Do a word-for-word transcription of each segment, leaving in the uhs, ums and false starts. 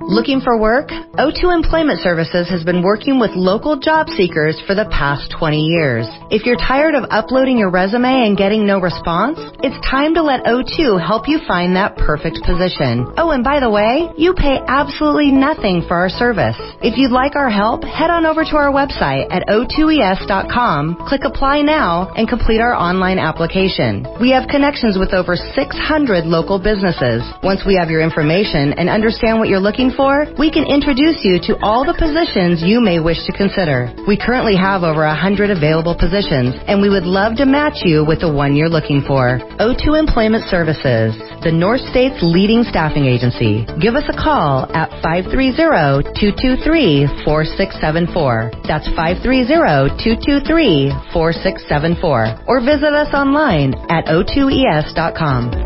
Looking for work? O two Employment Services has been working with local job seekers for the past twenty years. If you're tired of uploading your resume and getting no response, it's time to let O two help you find that perfect position. Oh, and by the way, you pay absolutely nothing for our service. If you'd like our help, head on over to our website at O two E S dot com, click Apply Now, and complete our online application. We have connections with over six hundred local businesses. Once we have your information and understand what you're looking for, we can introduce you to all the positions you may wish to consider. We currently have over one hundred available positions, and we would love to match you with the one you're looking for. O two Employment Services, the North State's leading staffing agency. Give us a call at five three zero, two two three, four six seven four. That's five three zero, two two three, four six seven four. Or visit us online at O two E S dot com.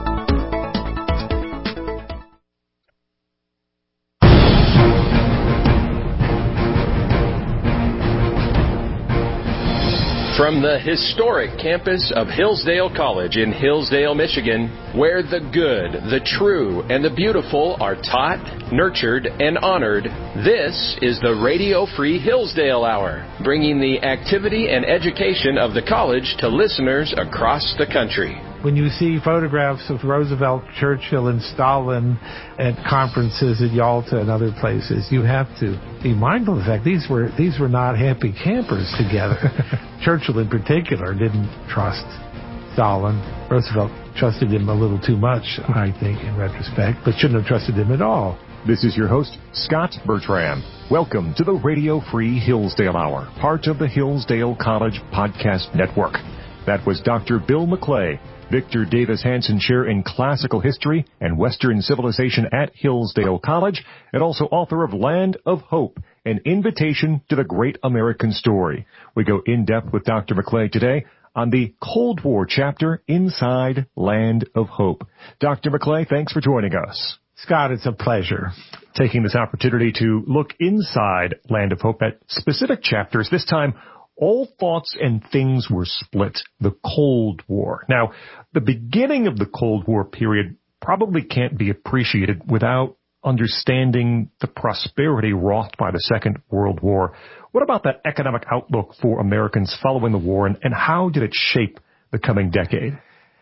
From the historic campus of Hillsdale College in Hillsdale, Michigan, where the good, the true, and the beautiful are taught, nurtured, and honored, this is the Radio Free Hillsdale Hour, bringing the activity and education of the college to listeners across the country. When you see photographs of Roosevelt, Churchill, and Stalin at conferences at Yalta and other places, you have to be mindful of the fact these were these were not happy campers together. Churchill, in particular, didn't trust Stalin. Roosevelt trusted him a little too much, I think, in retrospect, but shouldn't have trusted him at all. This is your host, Scott Bertram. Welcome to the Radio Free Hillsdale Hour, part of the Hillsdale College Podcast Network. That was Doctor Bill McClay, Victor Davis Hanson Chair in Classical History and Western Civilization at Hillsdale College, and also author of Land of Hope, an invitation to the great American story. We go in-depth with Doctor McClay today on the Cold War chapter inside Land of Hope. Doctor McClay, thanks for joining us. Scott, it's a pleasure. Taking this opportunity to look inside Land of Hope at specific chapters, this time all thoughts and things were split, the Cold War. Now, the beginning of the Cold War period probably can't be appreciated without understanding the prosperity wrought by the Second World War. What about that economic outlook for Americans following the war, and, and how did it shape the coming decade?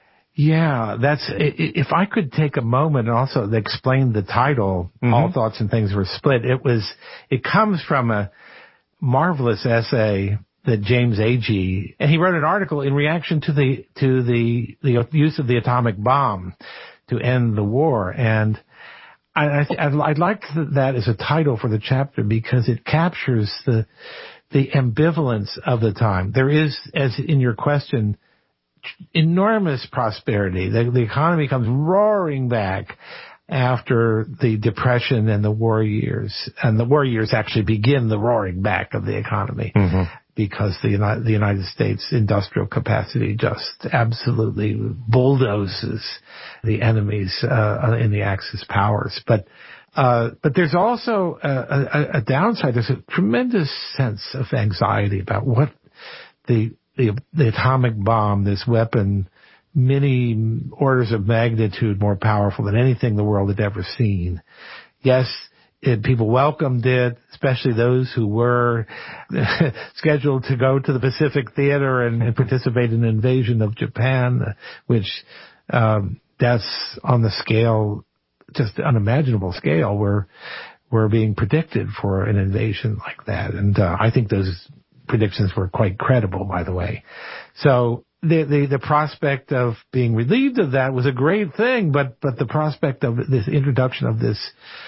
Yeah, that's, if I could take a moment and also explain the title, mm-hmm. All Thoughts and Things Were Split, it was, it comes from a marvelous essay that James Agee, and he wrote an article in reaction to the to the the use of the atomic bomb to end the war, and I, I I'd, I'd like that as a title for the chapter because it captures the the ambivalence of the time. There is, as in your question, enormous prosperity. The, the economy comes roaring back after the Depression and the war years, and the war years actually begin the roaring back of the economy. Mm-hmm. Because the United, the United States industrial capacity just absolutely bulldozes the enemies uh, in the Axis powers. But uh, but there's also a, a, a downside. There's a tremendous sense of anxiety about what the the, the atomic bomb, this weapon, many orders of magnitude more powerful than anything the world had ever seen. Yes. It, people welcomed it, especially those who were scheduled to go to the Pacific Theater and, and participate in an invasion of Japan, which um, deaths on the scale, just unimaginable scale, were were being predicted for an invasion like that. And uh, I think those predictions were quite credible, by the way. So the, the the prospect of being relieved of that was a great thing, but but the prospect of this introduction of this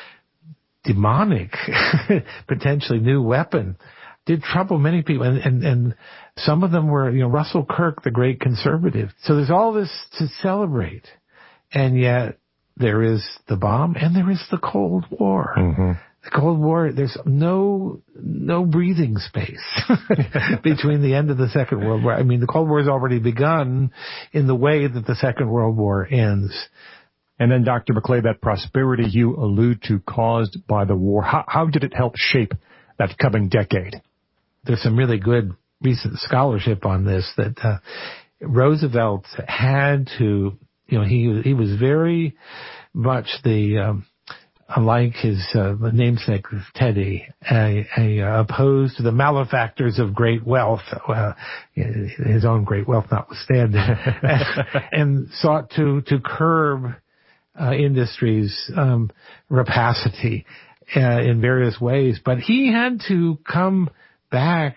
demonic, potentially new weapon did trouble many people. And, and, and some of them were, you know, Russell Kirk, the great conservative. So there's all this to celebrate. And yet there is the bomb and there is the Cold War. Mm-hmm. The Cold War, there's no, no breathing space between the end of the Second World War. I mean, the Cold War has already begun in the way that the Second World War ends. And then, Doctor McClay, that prosperity you allude to caused by the war, how, how did it help shape that coming decade? There's some really good recent scholarship on this, that uh, Roosevelt had to, you know, he he was very much the um, like his uh, namesake Teddy, a, a, uh, opposed to the malefactors of great wealth, uh, his own great wealth notwithstanding, and, and sought to to curb uh, industry's um, rapacity uh, in various ways. But he had to come back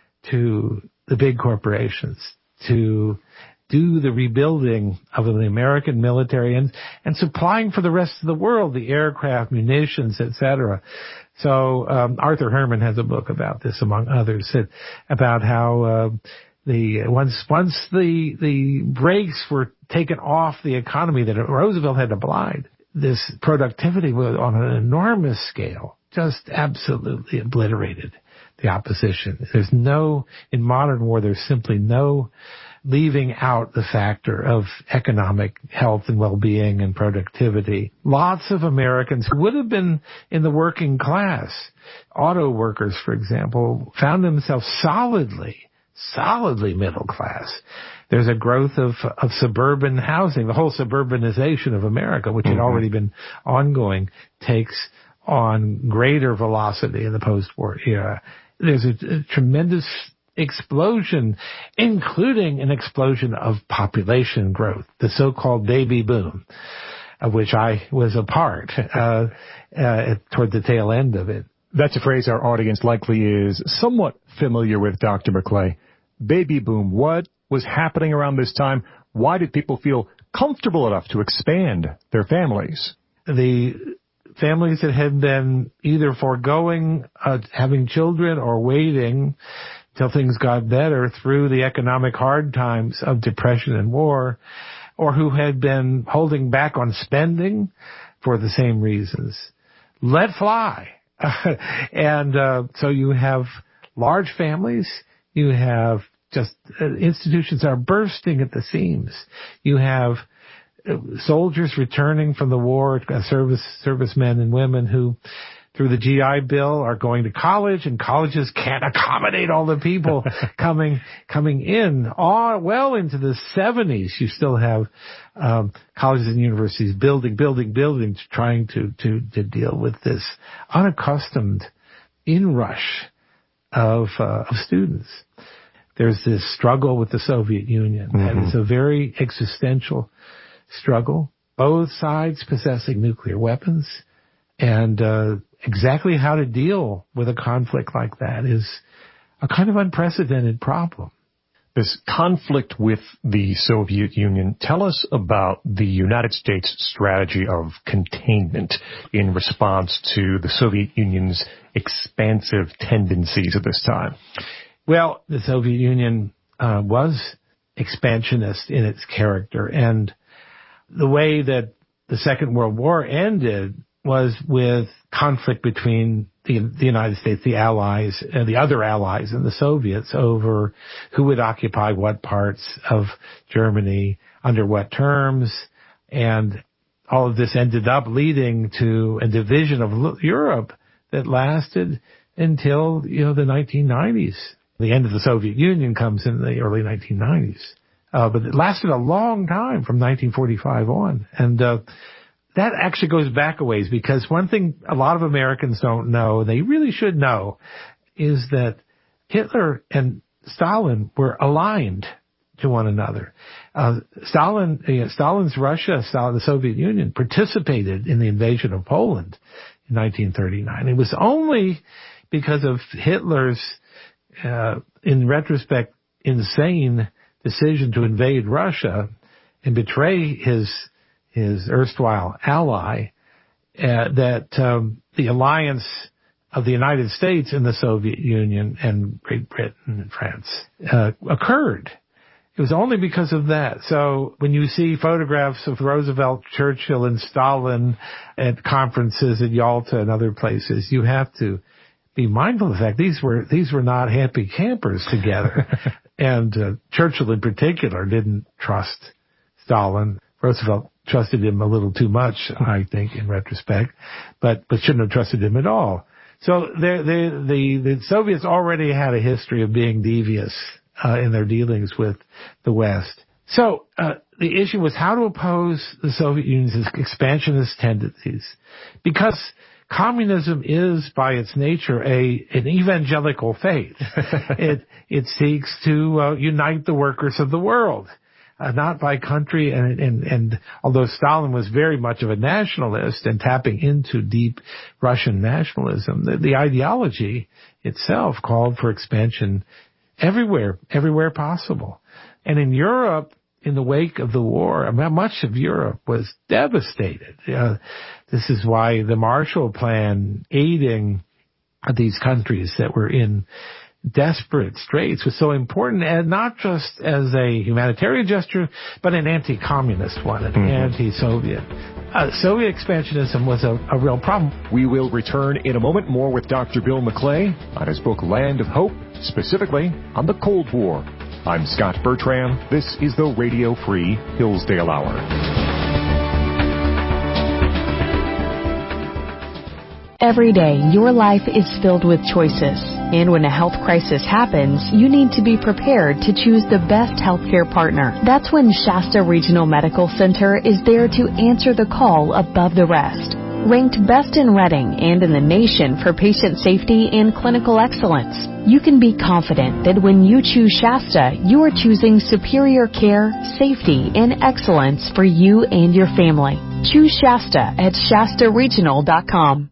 to the big corporations to do the rebuilding of the American military and, and supplying for the rest of the world, the aircraft, munitions, et cetera. So um, Arthur Herman has a book about this, among others, that, about how uh, the once once the the brakes were taken off the economy that Roosevelt had applied, this productivity was on an enormous scale, just absolutely obliterated the opposition. There's no, in modern war, there's simply no leaving out the factor of economic health and well-being and productivity. Lots of Americans who would have been in the working class, auto workers, for example, found themselves solidly, solidly middle class. There's a growth of, of suburban housing. The whole suburbanization of America, which had already been ongoing, takes on greater velocity in the post-war era. There's a, a tremendous explosion, including an explosion of population growth, the so-called baby boom, of which I was a part uh, uh, toward the tail end of it. That's a phrase our audience likely is somewhat familiar with, Doctor Maclay. Baby boom. What was happening around this time? Why did people feel comfortable enough to expand their families? The families that had been either foregoing uh, having children or waiting till things got better through the economic hard times of depression and war, or who had been holding back on spending for the same reasons, let fly. and uh, so you have large families, you have just uh, institutions are bursting at the seams. You have uh, soldiers returning from the war, uh, service servicemen and women who, through the G I Bill, are going to college, and colleges can't accommodate all the people coming coming in. All well into the seventies, you still have um, colleges and universities building, building, building, trying to to to deal with this unaccustomed inrush of uh, of students. There's this struggle with the Soviet Union, mm-hmm. and it's a very existential struggle. Both sides possessing nuclear weapons, and uh, exactly how to deal with a conflict like that is a kind of unprecedented problem. This conflict with the Soviet Union, tell us about the United States strategy of containment in response to the Soviet Union's expansive tendencies at this time. Well, the Soviet Union uh, was expansionist in its character, and the way that the Second World War ended was with conflict between the, the United States, the Allies, and the other Allies and the Soviets over who would occupy what parts of Germany, under what terms, and all of this ended up leading to a division of Europe that lasted until, you know, the nineteen nineties. The end of the Soviet Union comes in the early nineteen nineties. Uh, but it lasted a long time from nineteen forty-five on. And uh, that actually goes back a ways, because one thing a lot of Americans don't know, and they really should know, is that Hitler and Stalin were aligned to one another. Uh, Stalin, you know, Stalin's Russia, Stalin, the Soviet Union, participated in the invasion of Poland in nineteen thirty-nine. It was only because of Hitler's Uh, in retrospect, insane decision to invade Russia and betray his his erstwhile ally, uh, that um, the alliance of the United States and the Soviet Union and Great Britain and France uh, occurred. It was only because of that. So when you see photographs of Roosevelt, Churchill, and Stalin at conferences at Yalta and other places, you have to be mindful of the fact these were these were not happy campers together. And uh, Churchill in particular didn't trust Stalin. Roosevelt trusted him a little too much, I think, in retrospect, but but shouldn't have trusted him at all. So they, they, the the Soviets already had a history of being devious uh, in their dealings with the West. So uh, the issue was how to oppose the Soviet Union's expansionist tendencies, because communism is, by its nature, a an evangelical faith. it it seeks to uh, unite the workers of the world, uh, not by country. And, and and although Stalin was very much of a nationalist and tapping into deep Russian nationalism, the, the ideology itself called for expansion everywhere, everywhere possible. And in Europe, in the wake of the war, I mean, much of Europe was devastated. Uh, this is why the Marshall Plan aiding these countries that were in desperate straits was so important, and not just as a humanitarian gesture, but an anti-communist one, an mm-hmm. anti-Soviet. Uh, Soviet expansionism was a, a real problem. We will return in a moment more with Doctor Bill McClay on his book Land of Hope, specifically on the Cold War. I'm Scott Bertram. This is the Radio Free Hillsdale Hour. Every day, your life is filled with choices. And when a health crisis happens, you need to be prepared to choose the best healthcare partner. That's when Shasta Regional Medical Center is there to answer the call above the rest. Ranked best in Reading and in the nation for patient safety and clinical excellence, you can be confident that when you choose Shasta, you are choosing superior care, safety, and excellence for you and your family. Choose Shasta at Shasta Regional dot com.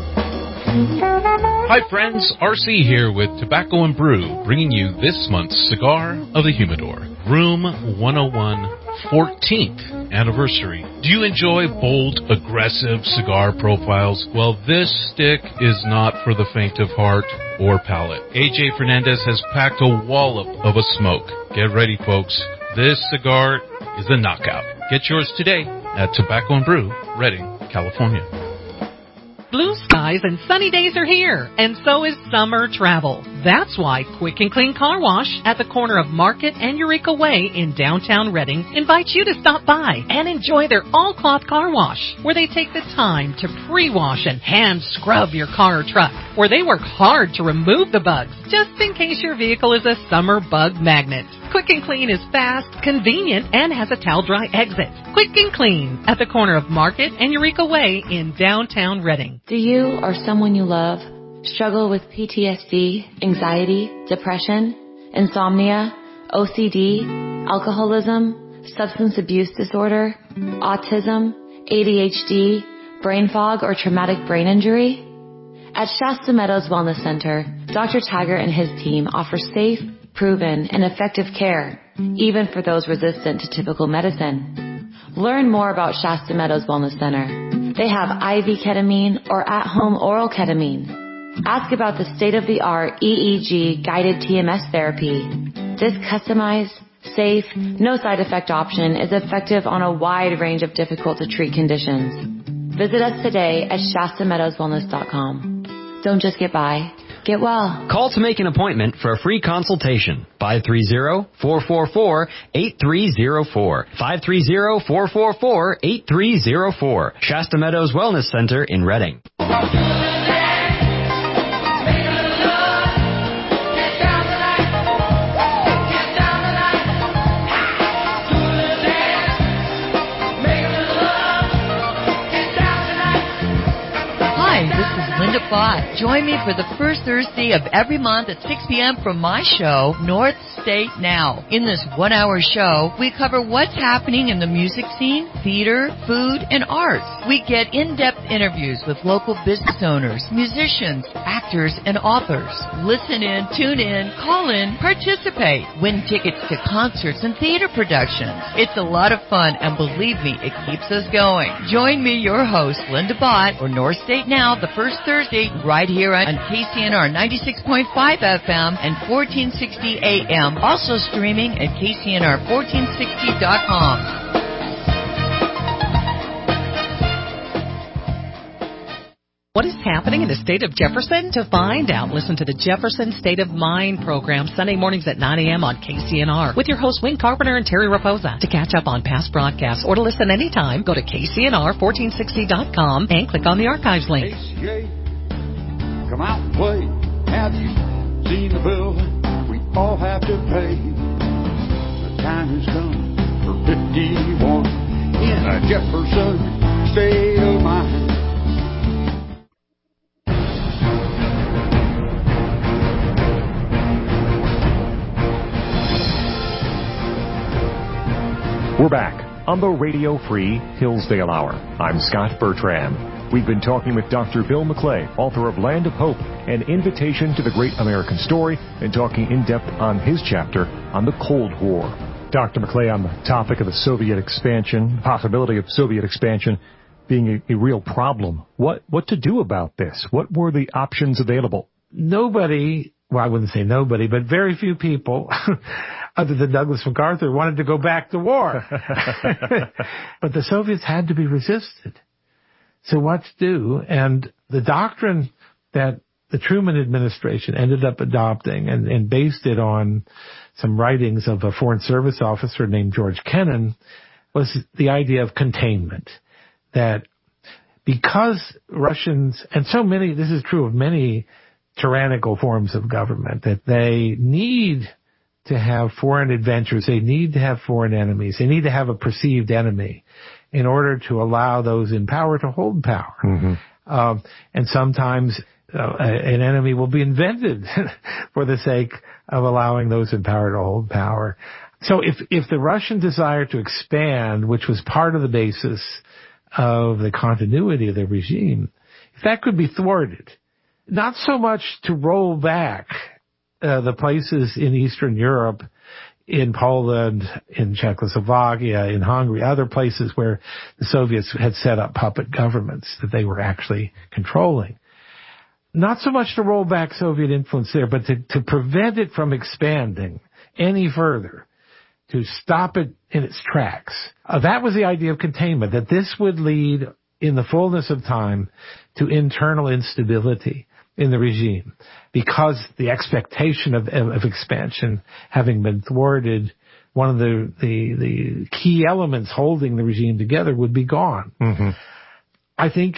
Hi friends, R C here with Tobacco and Brew, bringing you this month's Cigar of the Humidor, Room one oh one, fourteenth anniversary. Do you enjoy bold, aggressive cigar profiles? Well, this stick is not for the faint of heart or palate. A J Fernandez has packed a wallop of a smoke. Get ready, folks. This cigar is a knockout. Get yours today at Tobacco and Brew, Redding, California. Blue skies and sunny days are here, and so is summer travel. That's why Quick and Clean Car Wash at the corner of Market and Eureka Way in downtown Reading invites you to stop by and enjoy their all-cloth car wash, where they take the time to pre-wash and hand scrub your car or truck, where they work hard to remove the bugs, just in case your vehicle is a summer bug magnet. Quick and Clean is fast, convenient, and has a towel-dry exit. Quick and Clean at the corner of Market and Eureka Way in downtown Reading. Do you or someone you love struggle with P T S D, anxiety, depression, insomnia, O C D, alcoholism, substance abuse disorder, autism, A D H D, brain fog, or traumatic brain injury? At Shasta Meadows Wellness Center, Doctor Taggart and his team offer safe, proven, and effective care, even for those resistant to typical medicine. Learn more about Shasta Meadows Wellness Center. They have I V ketamine or at-home oral ketamine. Ask about the state-of-the-art E E G guided T M S therapy. This customized, safe, no side effect option is effective on a wide range of difficult to treat conditions. Visit us today at Shasta Meadows Wellness dot com. Don't just get by. Get well. Call to make an appointment for a free consultation. five three zero, four four four, eight three zero four. five three zero, four four four, eight three zero four. Shasta Meadows Wellness Center in Reading. Bott. Join me for the first Thursday of every month at six p.m. from my show, North State Now. In this one-hour show, we cover what's happening in the music scene, theater, food, and arts. We get in-depth interviews with local business owners, musicians, actors, and authors. Listen in, tune in, call in, participate, win tickets to concerts and theater productions. It's a lot of fun, and believe me, it keeps us going. Join me, your host, Linda Bott, for North State Now, the first Thursday, right here on K C N R ninety-six point five F M and fourteen sixty A M. Also streaming at K C N R fourteen sixty dot com. What is happening in the state of Jefferson? To find out, listen to the Jefferson State of Mind program Sunday mornings at nine a.m. on K C N R with your hosts Wayne Carpenter and Terry Raposa. To catch up on past broadcasts or to listen anytime, go to K C N R fourteen sixty dot com and click on the archives link. A C A, come out and play. Have you seen the bill we all have to pay? The time has come for fifty-one in a Jefferson state of mind. We're back on the Radio Free Hillsdale Hour. I'm Scott Bertram. We've been talking with Doctor Bill McClay, author of Land of Hope, An Invitation to the Great American Story, and talking in depth on his chapter on the Cold War. Doctor McClay, on the topic of the Soviet expansion, possibility of Soviet expansion being a, a real problem. What what to do about this? What were the options available? Nobody, well, I wouldn't say nobody, but very few people other than Douglas MacArthur wanted to go back to war. But the Soviets had to be resisted. So what to do? And the doctrine that the Truman administration ended up adopting and, and based it on some writings of a Foreign Service officer named George Kennan was the idea of containment. That because Russians, and so many, this is true of many tyrannical forms of government, that they need to have foreign adventures, they need to have foreign enemies, they need to have a perceived enemy in order to allow those in power to hold power. Mm-hmm. Um, and sometimes uh, an enemy will be invented for the sake of allowing those in power to hold power. So if, if the Russian desire to expand, which was part of the basis of the continuity of the regime, if that could be thwarted, not so much to roll back uh, the places in Eastern Europe, in Poland, in Czechoslovakia, in Hungary, other places where the Soviets had set up puppet governments that they were actually controlling. Not so much to roll back Soviet influence there, but to, to prevent it from expanding any further, to stop it in its tracks. Uh, that was the idea of containment, that this would lead, in the fullness of time, to internal instability in the regime, because the expectation of, of expansion having been thwarted, one of the, the, the key elements holding the regime together would be gone. Mm-hmm. I think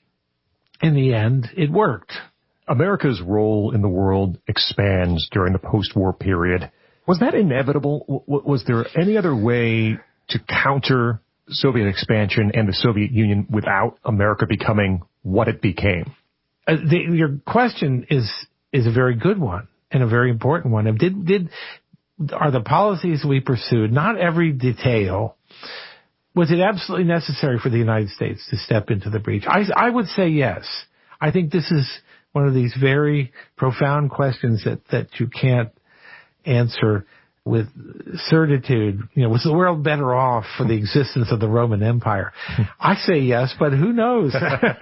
in the end, it worked. America's role in the world expands during the post-war period. Was that inevitable? Was there any other way to counter Soviet expansion and the Soviet Union without America becoming what it became? Uh, the, your question is is a very good one and a very important one. Did did are the policies we pursued, not every detail, was it absolutely necessary for the United States to step into the breach? I, I would say yes. I think this is one of these very profound questions that, that you can't answer with certitude. You know, was the world better off for the existence of the Roman Empire? I say yes, but who knows?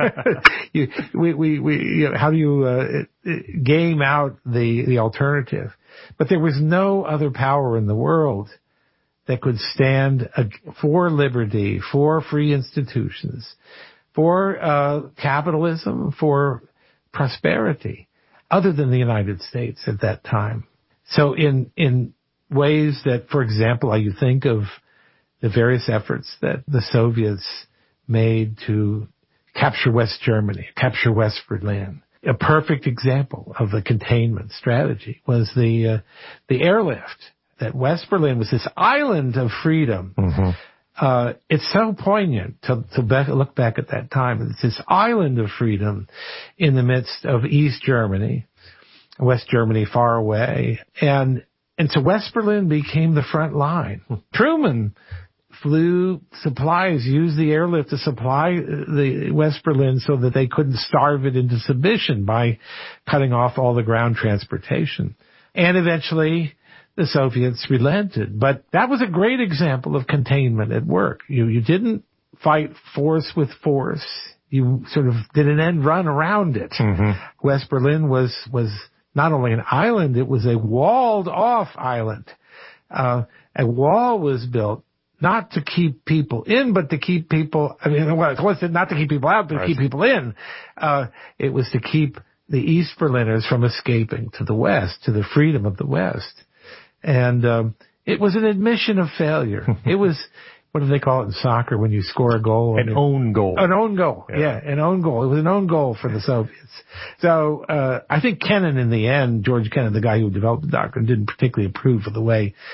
you, we, we, we, you know, how do you uh, game out the, the alternative? But there was no other power in the world that could stand for liberty, for free institutions, for uh, capitalism, for prosperity, other than the United States at that time. So in in ways that, for example, you think of the various efforts that the Soviets made to capture West Germany, capture West Berlin. A perfect example of the containment strategy was the uh, the airlift. That West Berlin was this island of freedom. Mm-hmm. Uh, it's so poignant to, to back, look back at that time. It's this island of freedom in the midst of East Germany, West Germany far away. And, and so West Berlin became the front line. Truman flew supplies, used the airlift to supply the West Berlin so that they couldn't starve it into submission by cutting off all the ground transportation. And eventually the Soviets relented. But that was a great example of containment at work. You, you didn't fight force with force. You sort of did an end run around it. Mm-hmm. West Berlin was, was not only an island, it was a walled off island. Uh, a wall was built not to keep people in, but to keep people, I mean, well, it wasn't not to keep people out, but right. to keep people in. Uh, it was to keep the East Berliners from escaping to the West, to the freedom of the West. And um, it was an admission of failure. It was, what do they call it in soccer when you score a goal? An own goal. An own goal, yeah. yeah, an own goal. It was an own goal for the Soviets. So uh, I think Kennan, in the end, George Kennan, the guy who developed the doctrine, didn't particularly approve of the way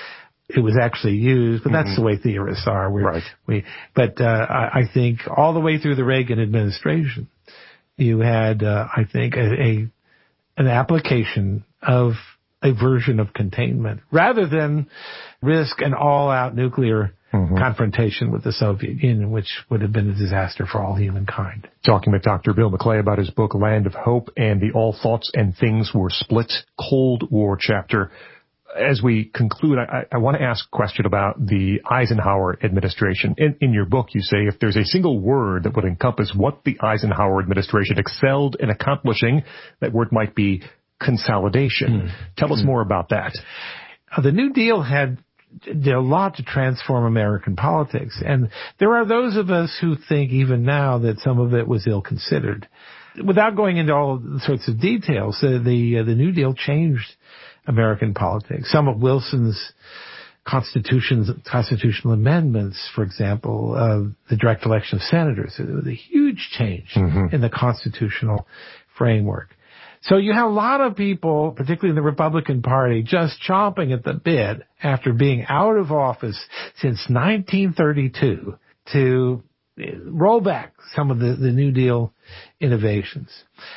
it was actually used, but that's mm-hmm. the way theorists are. We're, right. We, but uh, I, I think all the way through the Reagan administration, you had, uh, I think, a, a an application of a version of containment rather than risk an all-out nuclear mm-hmm. confrontation with the Soviet Union, which would have been a disaster for all humankind. Talking with Doctor Bill McClay about his book, Land of Hope, and the All Thoughts and Things Were Split Cold War chapter. As we conclude, I, I want to ask a question about the Eisenhower administration. In, in your book, you say if there's a single word that would encompass what the Eisenhower administration excelled in accomplishing, that word might be consolidation. Mm. Tell us mm. more about that. Uh, the New Deal had did a lot to transform American politics, and there are those of us who think even now that some of it was ill-considered. Without going into all sorts of details, uh, the uh, the New Deal changed American politics. Some of Wilson's constitutions, constitutional amendments, for example, uh, the direct election of senators, it was a huge change mm-hmm. in the constitutional framework. So you have a lot of people, particularly in the Republican Party, just chomping at the bit after being out of office since nineteen thirty-two to roll back some of the, the New Deal innovations.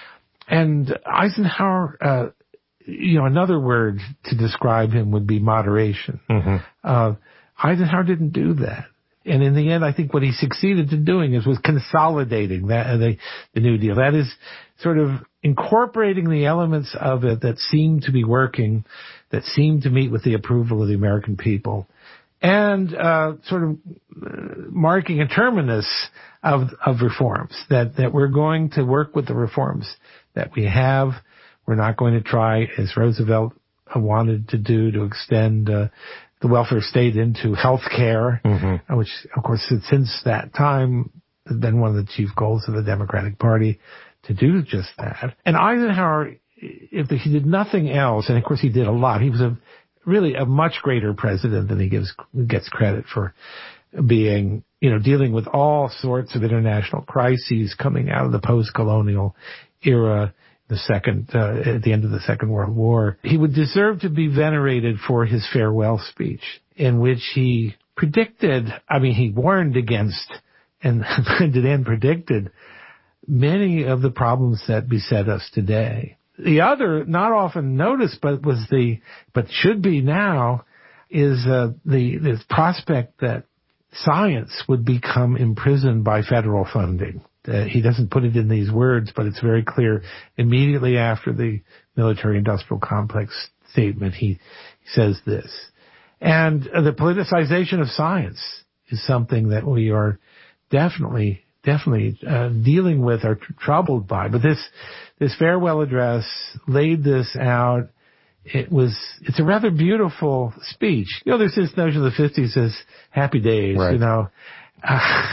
And Eisenhower, uh, you know, another word to describe him would be moderation. Mm-hmm. Uh, Eisenhower didn't do that. And in the end, I think what he succeeded in doing is was consolidating that, uh, the, the New Deal. That is sort of incorporating the elements of it that seemed to be working, that seemed to meet with the approval of the American people, and uh, sort of marking a terminus of of reforms, that, that we're going to work with the reforms that we have. We're not going to try, as Roosevelt wanted to do, to extend uh, the welfare state into health care, mm-hmm. which, of course, since that time has been one of the chief goals of the Democratic Party, to do just that. And Eisenhower, if he did nothing else, and of course he did a lot, he was a really a much greater president than he gives gets credit for being, you know, dealing with all sorts of international crises coming out of the post-colonial era, the second, uh, at the end of the Second World War. He would deserve to be venerated for his farewell speech, in which he predicted, I mean, he warned against and then predicted many of the problems that beset us today. The other, not often noticed, but was the, but should be now, is uh, the, the prospect that science would become imprisoned by federal funding. Uh, he doesn't put it in these words, but it's very clear. Immediately after the military-industrial complex statement, he, he says this. And uh, the politicization of science is something that we are definitely, definitely uh, dealing with or tr- troubled by. But this, this farewell address laid this out. It was, it's a rather beautiful speech. You know, there's this notion of the fifties as happy days, right. you know. Uh,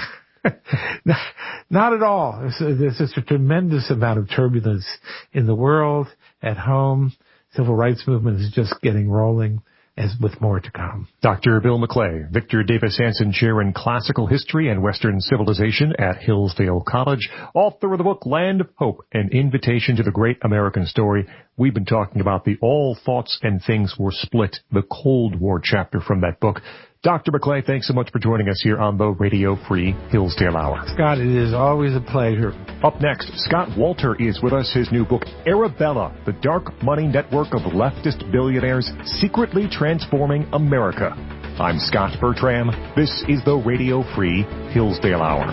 Not at all. There's, there's just a tremendous amount of turbulence in the world, at home. Civil rights movement is just getting rolling, as with more to come. Doctor Bill McClay, Victor Davis Hanson Chair in Classical History and Western Civilization at Hillsdale College, author of the book Land of Hope, An Invitation to the Great American Story. We've been talking about the All Thoughts and Things Were Split, the Cold War chapter from that book. Doctor McClay, thanks so much for joining us here on the Radio Free Hillsdale Hour. Scott, it is always a pleasure. Up next, Scott Walter is with us. His new book, Arabella, the Dark Money Network of Leftist Billionaires Secretly Transforming America. I'm Scott Bertram. This is the Radio Free Hillsdale Hour.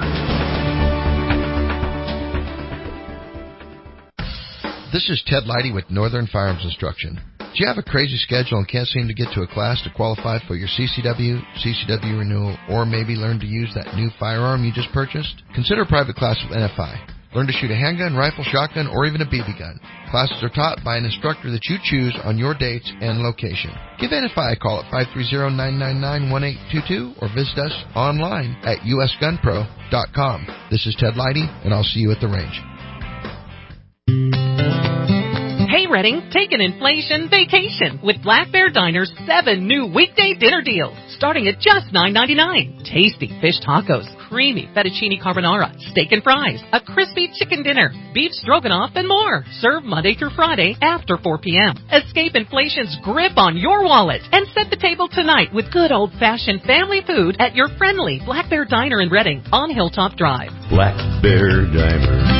This is Ted Leidy with Northern Firearms Instruction. Do you have a crazy schedule and can't seem to get to a class to qualify for your C C W, C C W renewal, or maybe learn to use that new firearm you just purchased? Consider a private class with N F I. Learn to shoot a handgun, rifle, shotgun, or even a B B gun. Classes are taught by an instructor that you choose on your dates and location. Give N F I a call at five three zero, nine nine nine, one eight two two or visit us online at U S gun pro dot com. This is Ted Leidy, and I'll see you at the range. Hey, Redding, take an inflation vacation with Black Bear Diner's seven new weekday dinner deals, starting at just nine ninety-nine. Tasty fish tacos, creamy fettuccine carbonara, steak and fries, a crispy chicken dinner, beef stroganoff, and more. Served Monday through Friday after four p.m. Escape inflation's grip on your wallet and set the table tonight with good old-fashioned family food at your friendly Black Bear Diner in Redding on Hilltop Drive. Black Bear Diner.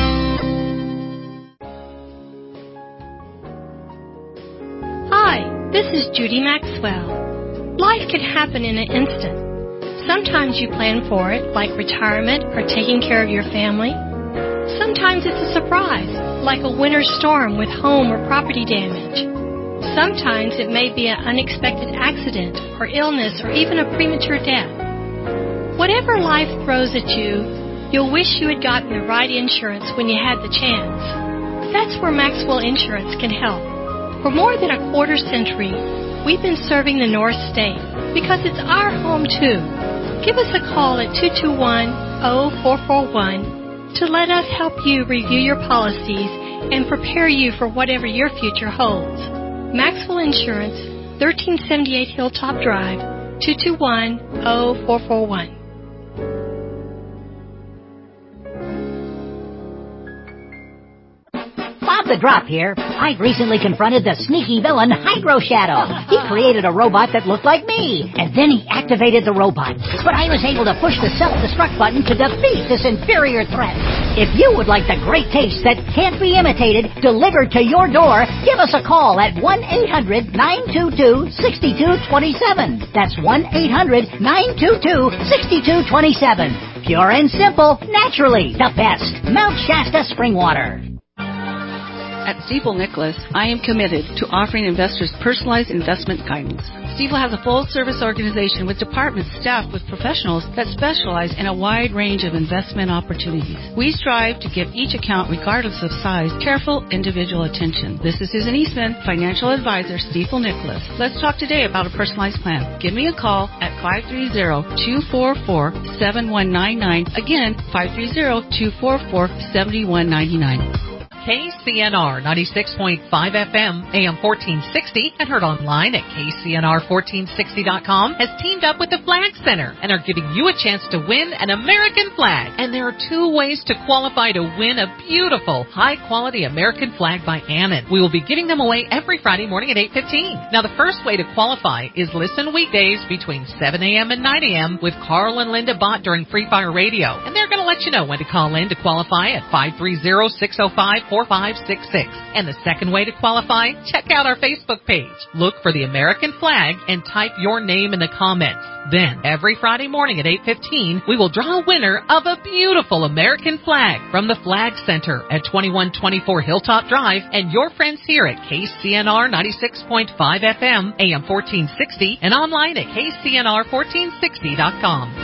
Hi, this is Judy Maxwell. Life can happen in an instant. Sometimes you plan for it, like retirement or taking care of your family. Sometimes it's a surprise, like a winter storm with home or property damage. Sometimes it may be an unexpected accident or illness or even a premature death. Whatever life throws at you, you'll wish you had gotten the right insurance when you had the chance. That's where Maxwell Insurance can help. For more than a quarter century, we've been serving the North State because it's our home too. Give us a call at two two one, zero four four one to let us help you review your policies and prepare you for whatever your future holds. Maxwell Insurance, thirteen seventy-eight Hilltop Drive, two two one, zero four four one. Bob the Drop here. I've recently confronted the sneaky villain Hydro Shadow. He created a robot that looked like me, and then he activated the robot. But I was able to push the self-destruct button to defeat this inferior threat. If you would like the great taste that can't be imitated delivered to your door, give us a call at one eight hundred, nine two two, six two two seven. That's one eight hundred, nine two two, six two two seven. Pure and simple, naturally the best. Mount Shasta Spring Water. At Stifel Nicholas, I am committed to offering investors personalized investment guidance. Stifel has a full-service organization with departments staffed with professionals that specialize in a wide range of investment opportunities. We strive to give each account, regardless of size, careful individual attention. This is Susan Eastman, Financial Advisor, Stifel Nicholas. Let's talk today about a personalized plan. Give me a call at five three zero, two four four, seven one nine nine. Again, five three zero, two four four, seven one nine nine. K C N R ninety-six point five F M, A M fourteen sixty, and heard online at K C N R fourteen sixty dot com, has teamed up with the Flag Center and are giving you a chance to win an American flag. And there are two ways to qualify to win a beautiful, high-quality American flag by Ammon. We will be giving them away every Friday morning at eight fifteen. Now, the first way to qualify is listen weekdays between seven a.m. and nine a.m. with Carl and Linda Bott during Free Fire Radio. And they're going to let you know when to call in to qualify at five three zero, six zero five, four five six six. And the second way to qualify, check out our Facebook page. Look for the American flag and type your name in the comments. Then, every Friday morning at eight fifteen, we will draw a winner of a beautiful American flag from the Flag Center at twenty-one twenty-four Hilltop Drive and your friends here at K C N R ninety-six point five F M, A M fourteen sixty, and online at K C N R fourteen sixty dot com.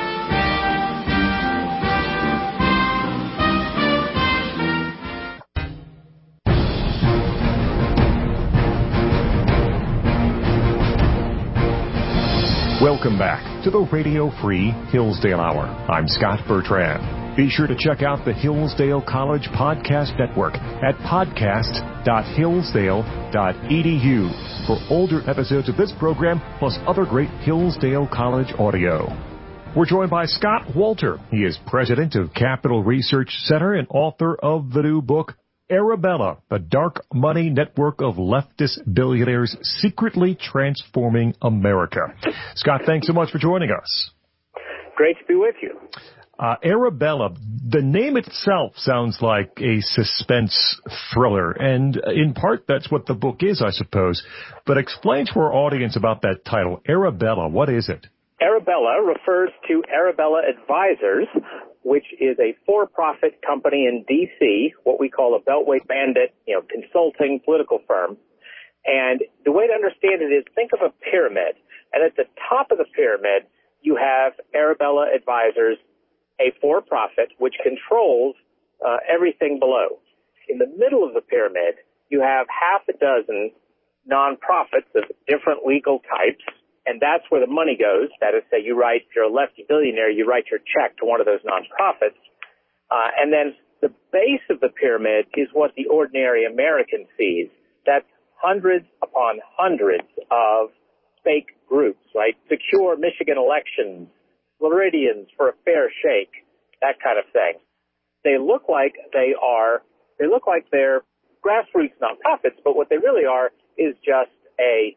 Welcome back to the Radio Free Hillsdale Hour. I'm Scott Bertrand. Be sure to check out the Hillsdale College Podcast Network at podcast dot hillsdale dot e d u for older episodes of this program, plus other great Hillsdale College audio. We're joined by Scott Walter. He is president of Capital Research Center and author of the new book, Arabella, the Dark Money Network of Leftist Billionaires Secretly Transforming America. Scott, thanks so much for joining us. Great to be with you. Uh, Arabella, the name itself sounds like a suspense thriller, and in part that's what the book is, I suppose. But explain to our audience about that title, Arabella. What is it? Arabella refers to Arabella Advisors, which is a for-profit company in D C, what we call a Beltway Bandit, you know, consulting political firm. And the way to understand it is think of a pyramid, and at the top of the pyramid, you have Arabella Advisors, a for-profit, which controls uh, everything below. In the middle of the pyramid, you have half a dozen nonprofits of different legal types, and that's where the money goes. That is, say you write, if you're a lefty billionaire, you write your check to one of those nonprofits. Uh, and then the base of the pyramid is what the ordinary American sees. That's hundreds upon hundreds of fake groups, right? Secure Michigan Elections, Floridians for a Fair Shake, that kind of thing. They look like they are, they look like they're grassroots nonprofits, but what they really are is just a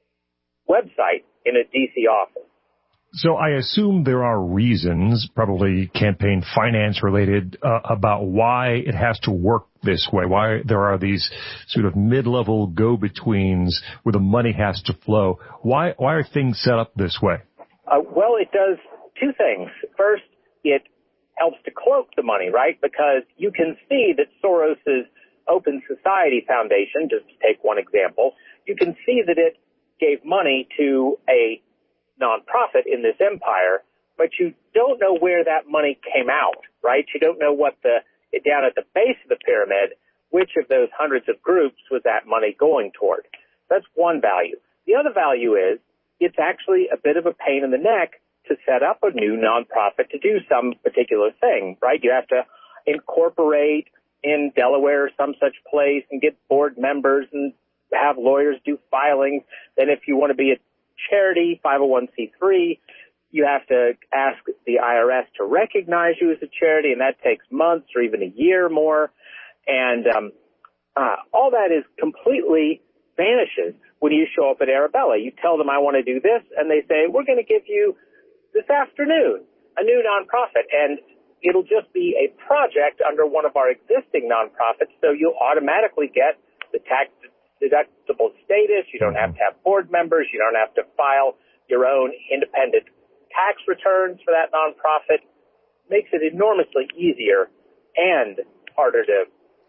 website in a D C office. So I assume there are reasons, probably campaign finance related, uh, about why it has to work this way, why there are these sort of mid-level go-betweens where the money has to flow. Why, why are things set up this way? Uh, well, it does two things. First, it helps to cloak the money, right? Because you can see that Soros's Open Society Foundation, just to take one example, you can see that it gave money to a nonprofit in this empire, but you don't know where that money came out, right? You don't know what the, down at the base of the pyramid, which of those hundreds of groups was that money going toward. That's one value. The other value is it's actually a bit of a pain in the neck to set up a new nonprofit to do some particular thing, right? You have to incorporate in Delaware or some such place and get board members and have lawyers do filings. Then if you want to be a charity, five oh one c three, you have to ask the I R S to recognize you as a charity, and that takes months or even a year more. And um, uh, all that is completely vanishes when you show up at Arabella. You tell them, I want to do this, and they say, we're going to give you this afternoon a new nonprofit, and it'll just be a project under one of our existing nonprofits, so you'll automatically get the tax deductible status. You don't have to have board members. You don't have to file your own independent tax returns for that nonprofit. Makes it enormously easier and harder to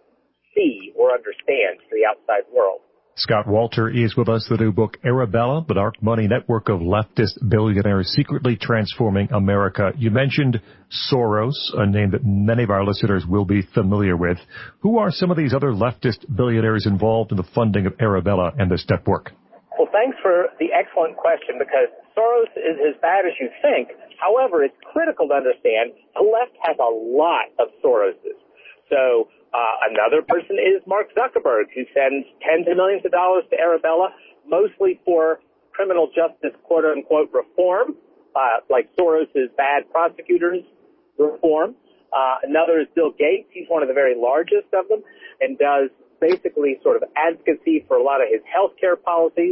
see or understand for the outside world. Scott Walter is with us. The new book, Arabella, the Dark Money Network of Leftist Billionaires Secretly Transforming America. You mentioned Soros, a name that many of our listeners will be familiar with. Who are some of these other leftist billionaires involved in the funding of Arabella and this network? Well, thanks for the excellent question, because Soros is as bad as you think. However, it's critical to understand the left has a lot of Soroses. So Uh, another person is Mark Zuckerberg, who sends tens of millions of dollars to Arabella, mostly for criminal justice, quote-unquote, reform, uh, like Soros's bad prosecutors reform. Uh, another is Bill Gates. He's one of the very largest of them and does basically sort of advocacy for a lot of his healthcare policies.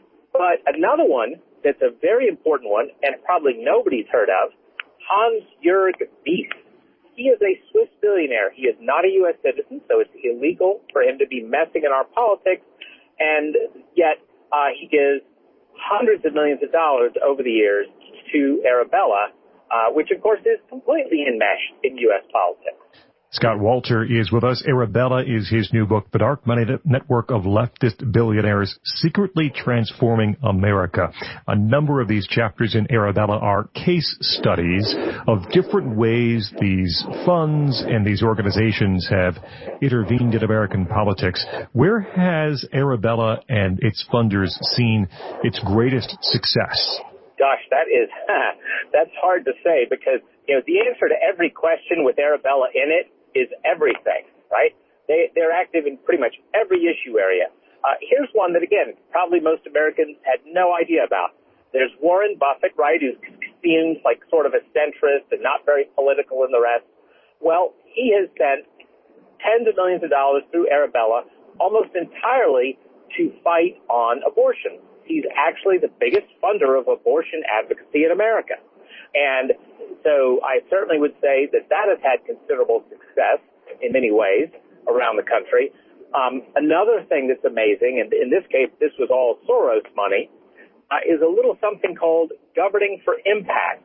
But another one that's a very important one, and probably nobody's heard of, Hans-Jörg Wyss. He is a Swiss billionaire. He is not a U S citizen, so it's illegal for him to be messing in our politics, and yet uh, he gives hundreds of millions of dollars over the years to Arabella, uh, which, of course, is completely enmeshed in U S politics. Scott Walter is with us. Arabella is his new book, The Dark Money Network of Leftist Billionaires Secretly Transforming America. A number of these chapters in Arabella are case studies of different ways these funds and these organizations have intervened in American politics. Where has Arabella and its funders seen its greatest success? Gosh, that is, that's hard to say, because, you know, the answer to every question with Arabella in it is everything, right? They, they're active in pretty much every issue area. Uh, here's one that, again, probably most Americans had no idea about. There's Warren Buffett, right, who seems like sort of a centrist and not very political in the rest. Well, he has spent tens of millions of dollars through Arabella almost entirely to fight on abortion. He's actually the biggest funder of abortion advocacy in America. And so I certainly would say that that has had considerable success in many ways around the country. Um, another thing that's amazing, and in this case this was all Soros money, uh, is a little something called Governing for Impact.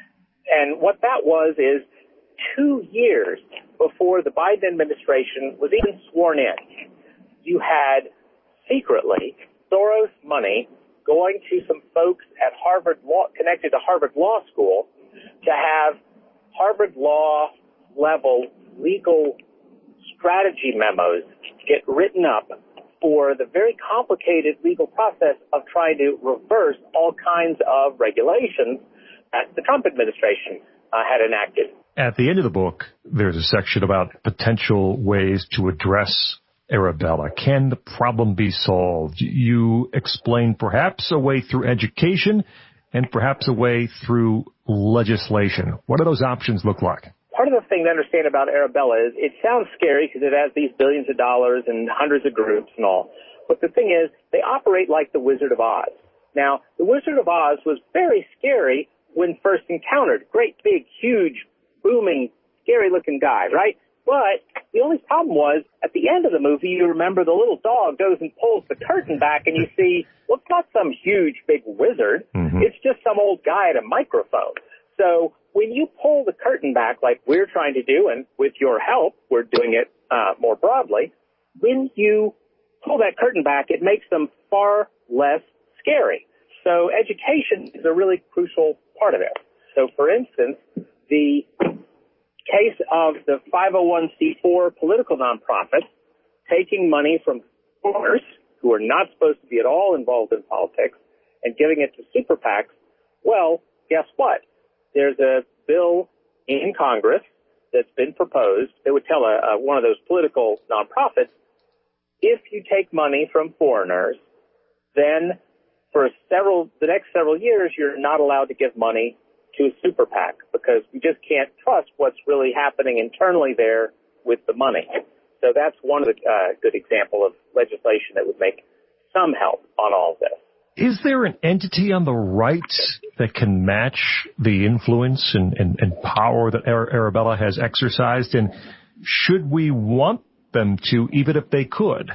And what that was is two years before the Biden administration was even sworn in, you had secretly Soros money going to some folks at Harvard Law, connected to Harvard Law School, to have Harvard Law level legal strategy memos get written up for the very complicated legal process of trying to reverse all kinds of regulations that the Trump administration uh, had enacted. At the end of the book, there's a section about potential ways to address Arabella? Can the problem be solved? You explain perhaps a way through education and perhaps a way through legislation. What do those options look like? Part of the thing to understand about Arabella is it sounds scary because it has these billions of dollars and hundreds of groups and all. But the thing is, they operate like the Wizard of Oz. Now, the Wizard of Oz was very scary when first encountered. Great, big, huge, booming, scary-looking guy, right? But the only problem was, at the end of the movie, you remember the little dog goes and pulls the curtain back, and you see, well, it's not some huge, big wizard. Mm-hmm. It's just some old guy at a microphone. So when you pull the curtain back like we're trying to do, and with your help, we're doing it uh, more broadly, when you pull that curtain back, it makes them far less scary. So education is a really crucial part of it. So, for instance, the case of the five oh one c four political nonprofits taking money from donors who are not supposed to be at all involved in politics and giving it to super PACs, well, guess what? There's a bill in Congress that's been proposed that would tell a, a, one of those political nonprofits, if you take money from foreigners, then for several, the next several years, you're not allowed to give money to a super PAC because we just can't trust what's really happening internally there with the money. So that's one of the uh, good example of legislation that would make some help on all of this. Is there an entity on the right that can match the influence and, and, and power that Arabella has exercised? And should we want them to, even if they could?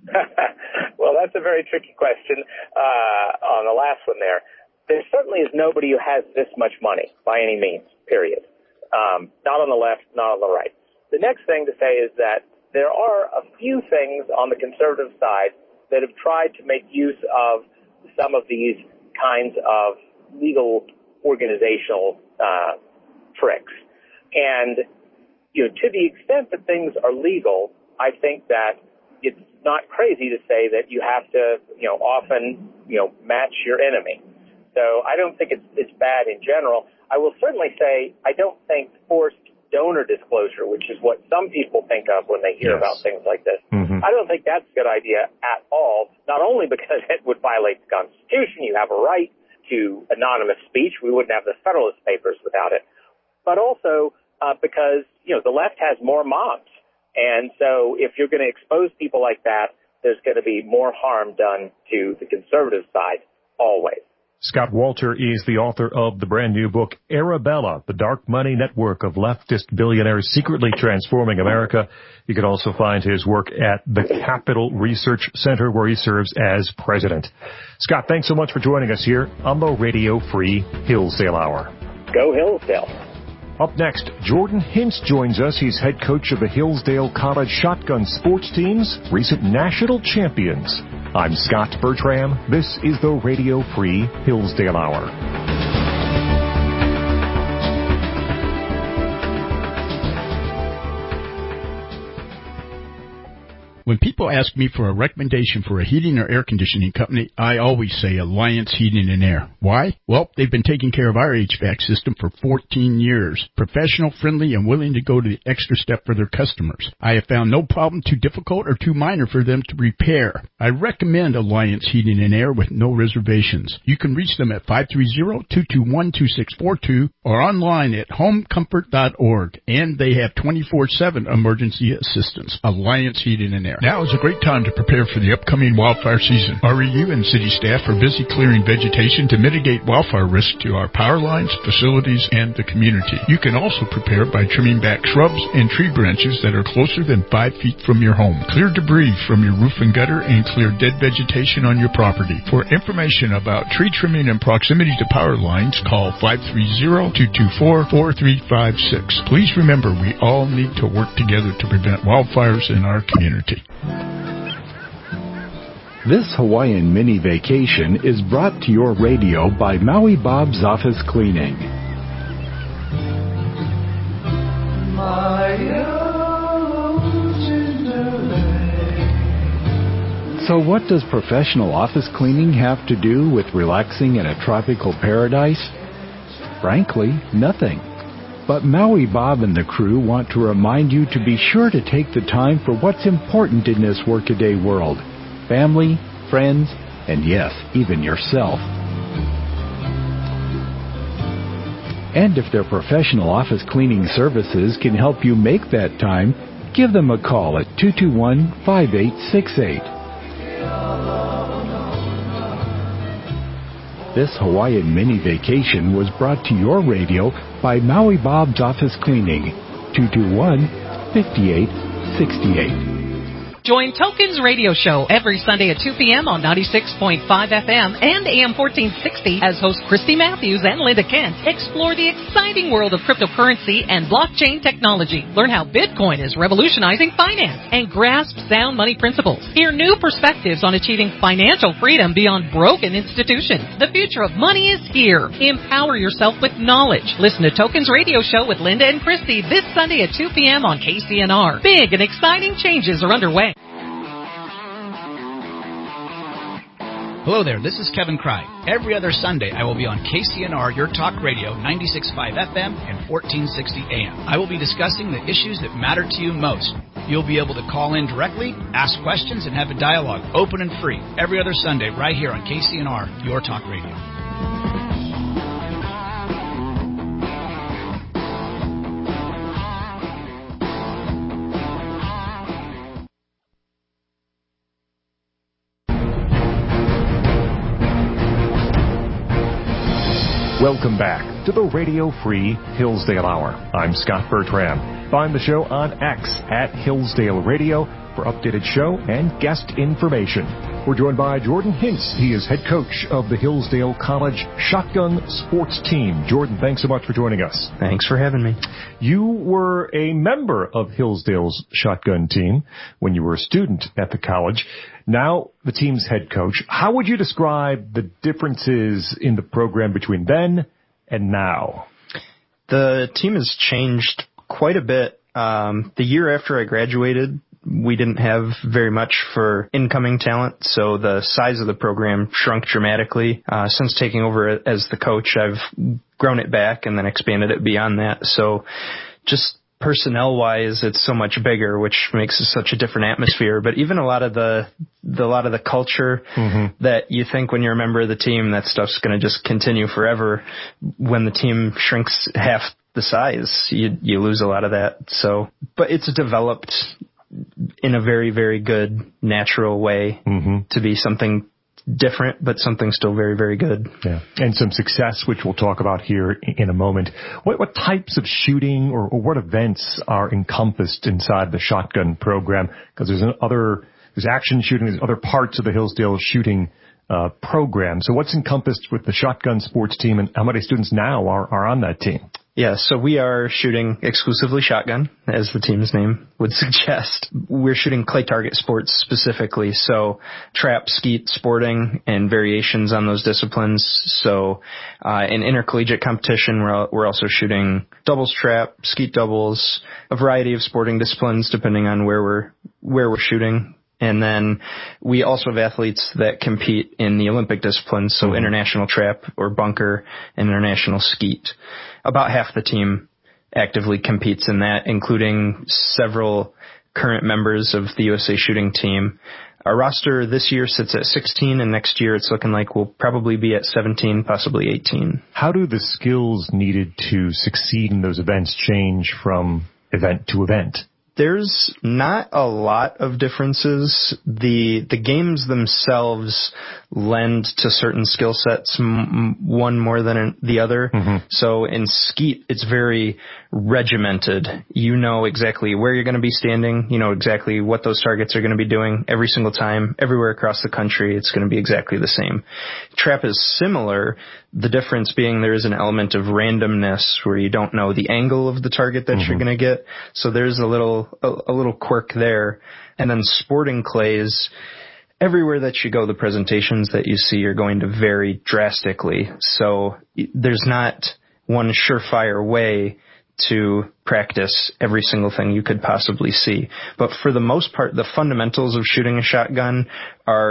Well, that's a very tricky question uh, on the last one there. There certainly is nobody who has this much money by any means, period. Um, not on the left, not on the right. The next thing to say is that there are a few things on the conservative side that have tried to make use of some of these kinds of legal organizational uh, tricks. And, you know, to the extent that things are legal, I think that it's not crazy to say that you have to, you know, often, you know, match your enemy. So I don't think it's, it's bad in general. I will certainly say I don't think forced donor disclosure, which is what some people think of when they hear yes. about things like this, mm-hmm. I don't think that's a good idea at all, not only because it would violate the Constitution, you have a right to anonymous speech, we wouldn't have the Federalist Papers without it, but also uh, because, you know, the left has more mobs. And so if you're going to expose people like that, there's going to be more harm done to the conservative side always. Scott Wolter is the author of the brand new book, Arabella, the Dark Money Network of Leftist Billionaires Secretly Transforming America. You can also find his work at the Capital Research Center, where he serves as president. Scott, thanks so much for joining us here on the Radio Free Hillsdale Hour. Go Hillsdale. Up next, Jordan Hintz joins us. He's head coach of the Hillsdale College Shotgun sports teams, recent national champions. I'm Scott Bertram. This is the Radio Free Hillsdale Hour. When people ask me for a recommendation for a heating or air conditioning company, I always say Alliance Heating and Air. Why? Well, they've been taking care of our H V A C system for fourteen years. Professional, friendly, and willing to go to the extra step for their customers. I have found no problem too difficult or too minor for them to repair. I recommend Alliance Heating and Air with no reservations. You can reach them at five three zero, two two one, two six four two or online at home comfort dot org. And they have twenty-four seven emergency assistance. Alliance Heating and Air. Now is a great time to prepare for the upcoming wildfire season. R E U and city staff are busy clearing vegetation to mitigate wildfire risk to our power lines, facilities, and the community. You can also prepare by trimming back shrubs and tree branches that are closer than five feet from your home. Clear debris from your roof and gutter and clear dead vegetation on your property. For information about tree trimming and proximity to power lines, call five three zero, two two four, four three five six. Please remember, we all need to work together to prevent wildfires in our community. This Hawaiian mini vacation is brought to your radio by Maui Bob's Office Cleaning. So what does professional office cleaning have to do with relaxing in a tropical paradise? Frankly, nothing. But Maui Bob and the crew want to remind you to be sure to take the time for what's important in this workaday world. Family, friends, and yes, even yourself. And if their professional office cleaning services can help you make that time, give them a call at two two one, five eight six eight. This Hawaiian mini vacation was brought to your radio by Maui Bob's Office Cleaning, two two one, five eight six eight. Join Tokens Radio Show every Sunday at two p.m. on ninety-six point five F M and A M fourteen sixty as hosts Christy Matthews and Linda Kent explore the exciting world of cryptocurrency and blockchain technology. Learn how Bitcoin is revolutionizing finance and grasp sound money principles. Hear new perspectives on achieving financial freedom beyond broken institutions. The future of money is here. Empower yourself with knowledge. Listen to Tokens Radio Show with Linda and Christy this Sunday at two p.m. on K C N R. Big and exciting changes are underway. Hello there, this is Kevin Cry. Every other Sunday, I will be on K C N R, Your Talk Radio, ninety-six point five F M and fourteen sixty A M. I will be discussing the issues that matter to you most. You'll be able to call in directly, ask questions, and have a dialogue, open and free, every other Sunday right here on K C N R, Your Talk Radio. Welcome back to the Radio Free Hillsdale Hour. I'm Scott Bertram. Find the show on X at Hillsdale Radio for updated show and guest information. We're joined by Jordan Hintz. He is head coach of the Hillsdale College Shotgun Sports Team. Jordan, thanks so much for joining us. Thanks for having me. You were a member of Hillsdale's Shotgun Team when you were a student at the college. Now the team's head coach. How would you describe the differences in the program between then and now? The team has changed quite a bit. Um, the year after I graduated, we didn't have very much for incoming talent, so the size of the program shrunk dramatically. Uh, since taking over as the coach, I've grown it back and then expanded it beyond that. So just personnel-wise, it's so much bigger, which makes it such a different atmosphere. But even a lot of the, the a lot of the culture mm-hmm. that you think when you're a member of the team, that stuff's going to just continue forever. When the team shrinks half the size, you you lose a lot of that. So, but it's developed in a very, very good, natural way mm-hmm. to be something different, but something still very, very good. Yeah, and some success, which we'll talk about here in a moment. What, what types of shooting or, or what events are encompassed inside the shotgun program? Because there's an other, there's action shooting, there's other parts of the Hillsdale shooting uh, program. So what's encompassed with the shotgun sports team, and how many students now are, are on that team? Yeah, so we are shooting exclusively shotgun, as the team's name would suggest. We're shooting clay target sports specifically, so trap, skeet, sporting, and variations on those disciplines. So uh, in intercollegiate competition, we're, we're also shooting doubles trap, skeet doubles, a variety of sporting disciplines depending on where we're where we're shooting. And then we also have athletes that compete in the Olympic disciplines, so mm-hmm. international trap or bunker and international skeet. About half the team actively competes in that, including several current members of the U S A shooting team. Our roster this year sits at sixteen, and next year it's looking like we'll probably be at seventeen, possibly eighteen. How do the skills needed to succeed in those events change from event to event? There's not a lot of differences. The the games themselves lend to certain skill sets, m- one more than the other. Mm-hmm. So in skeet, it's very regimented. You know exactly where you're going to be standing. You know exactly what those targets are going to be doing every single time. Everywhere across the country, it's going to be exactly the same. Trap is similar. The difference being there is an element of randomness where you don't know the angle of the target that mm-hmm. you're going to get. So there's a little a, a little quirk there. And then sporting clays, everywhere that you go, the presentations that you see are going to vary drastically. So there's not one surefire way to practice every single thing you could possibly see. But for the most part, the fundamentals of shooting a shotgun are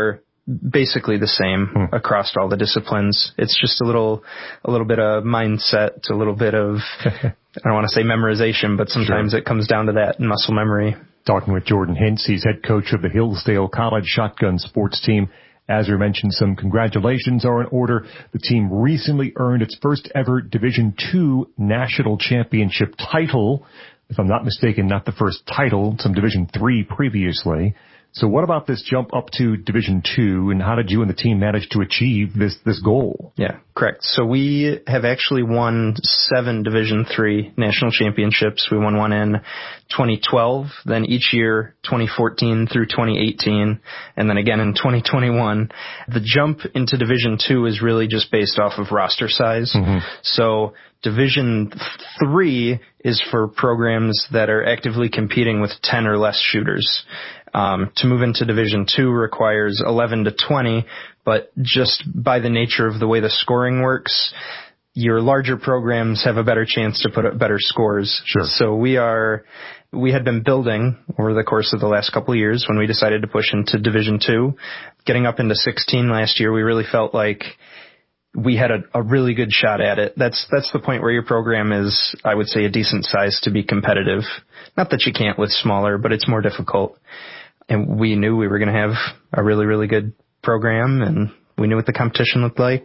basically the same hmm. across all the disciplines. It's just a little, a little bit of mindset, a little bit of, I don't want to say memorization, but sometimes sure. it comes down to that muscle memory. Talking with Jordan Hintz, he's head coach of the Hillsdale College shotgun sports team. As we mentioned, some congratulations are in order. The team recently earned its first ever Division two national championship title. If I'm not mistaken, not the first title, some Division three previously. So what about this jump up to Division two, and how did you and the team manage to achieve this this goal? Yeah, correct. So we have actually won seven Division three national championships. We won one in twenty twelve, then each year twenty fourteen through twenty eighteen, and then again in twenty twenty-one. The jump into Division two is really just based off of roster size. Mm-hmm. So Division three is for programs that are actively competing with ten or less shooters. Um, to move into Division two requires eleven to twenty, but just by the nature of the way the scoring works, your larger programs have a better chance to put up better scores. Sure. So we are, we had been building over the course of the last couple of years when we decided to push into Division two. Getting up into sixteen last year, we really felt like we had a, a really good shot at it. That's, that's the point where your program is, I would say, a decent size to be competitive. Not that you can't with smaller, but it's more difficult. And we knew we were going to have a really, really good program, and we knew what the competition looked like.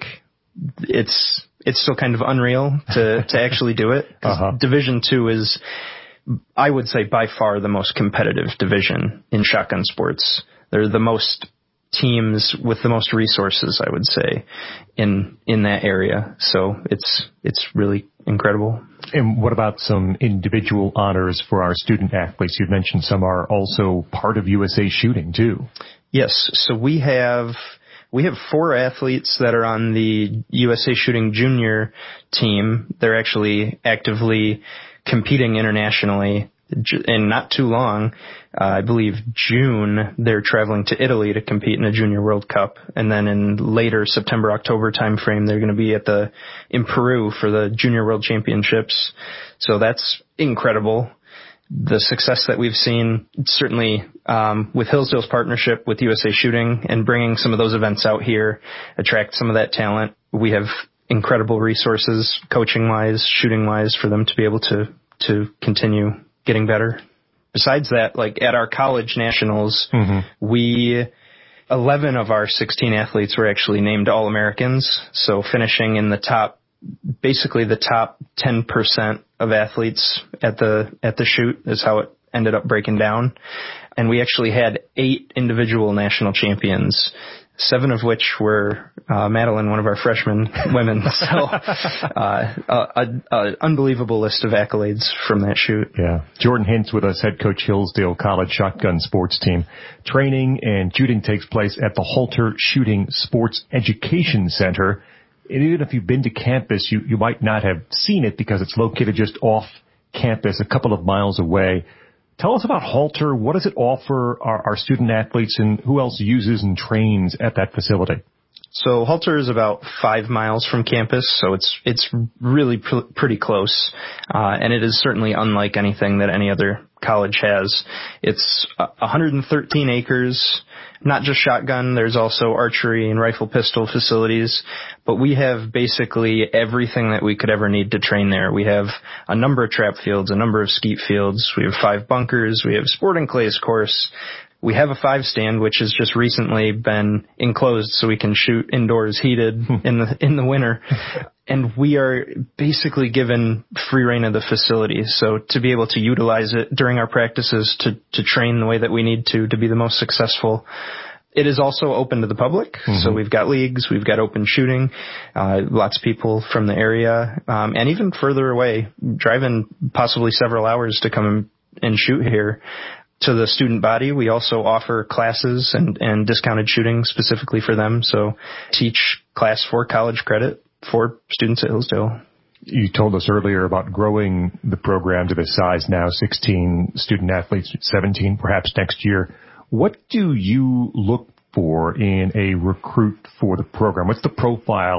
It's, it's still kind of unreal to, to actually do it. Uh-huh. Division two is, I would say, by far the most competitive division in shotgun sports. They're the most teams with the most resources, I would say, in, in that area. So it's, it's really incredible. And what about some individual honors for our student athletes? You'd mentioned some are also part of U S A Shooting too. Yes. So we have, we have four athletes that are on the U S A Shooting junior team. They're actually actively competing internationally. In not too long, uh, I believe June, they're traveling to Italy to compete in a Junior World Cup. And then in later September, October timeframe, they're going to be at the, in Peru for the Junior World Championships. So that's incredible. The success that we've seen, certainly, um, with Hillsdale's partnership with U S A Shooting and bringing some of those events out here, attract some of that talent. We have incredible resources, coaching wise, shooting wise, for them to be able to, to continue getting better. Besides that, like at our college nationals, mm-hmm. we, eleven of our sixteen athletes were actually named All-Americans. So finishing in the top, basically the top ten percent of athletes at the, at the shoot is how it ended up breaking down. And we actually had eight individual national champions, seven of which were uh, Madeline, one of our freshman women. So uh, a, a unbelievable list of accolades from that shoot. Yeah. Jordan Hintz with us, head coach, Hillsdale College shotgun sports team. Training and shooting takes place at the Halter Shooting Sports Education Center. And even if you've been to campus, you, you might not have seen it because it's located just off campus, a couple of miles away. Tell us about Halter. What does it offer our, our student athletes, and who else uses and trains at that facility? So Halter is about five miles from campus, so it's it's really pr- pretty close, uh, and it is certainly unlike anything that any other college has. It's uh, one hundred thirteen acres, not just shotgun. There's also archery and rifle pistol facilities, but we have basically everything that we could ever need to train there. We have a number of trap fields, a number of skeet fields. We have five bunkers. We have sporting clays course. We have a five stand, which has just recently been enclosed so we can shoot indoors heated in the, in the winter. And we are basically given free reign of the facility. So to be able to utilize it during our practices to, to train the way that we need to, to be the most successful. It is also open to the public. Mm-hmm. So we've got leagues, we've got open shooting, uh, lots of people from the area, um, and even further away, driving possibly several hours to come and shoot here. To the student body, we also offer classes and, and discounted shooting specifically for them. So teach class four college credit for students at Hillsdale. You told us earlier about growing the program to this size now, sixteen student athletes, seventeen perhaps next year. What do you look for in a recruit for the program? What's the profile